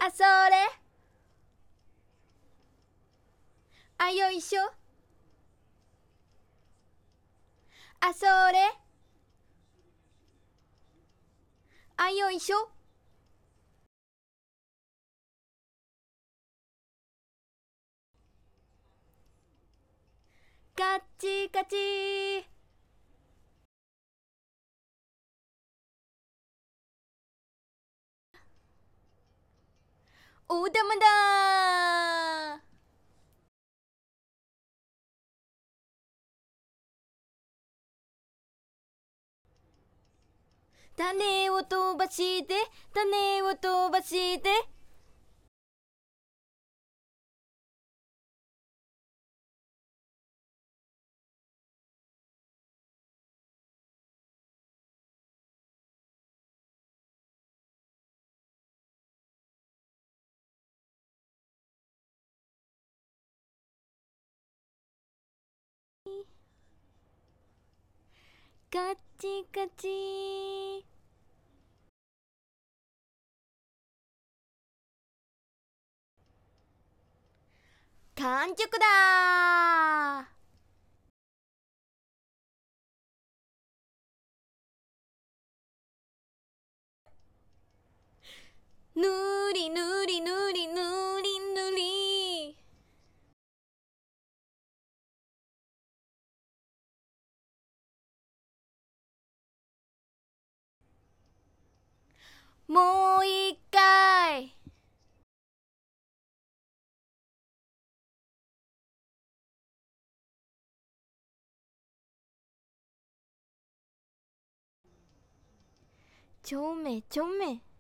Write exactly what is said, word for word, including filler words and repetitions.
あ、それ。あ、よいしょ。あ、それ。あ、よいしょ。カチカチ。お玉だ。種を飛ばして種を飛ばしてカチカチ。完熟だ。ぬりぬりぬりぬりぬり。もう一回。ちょめちょめ。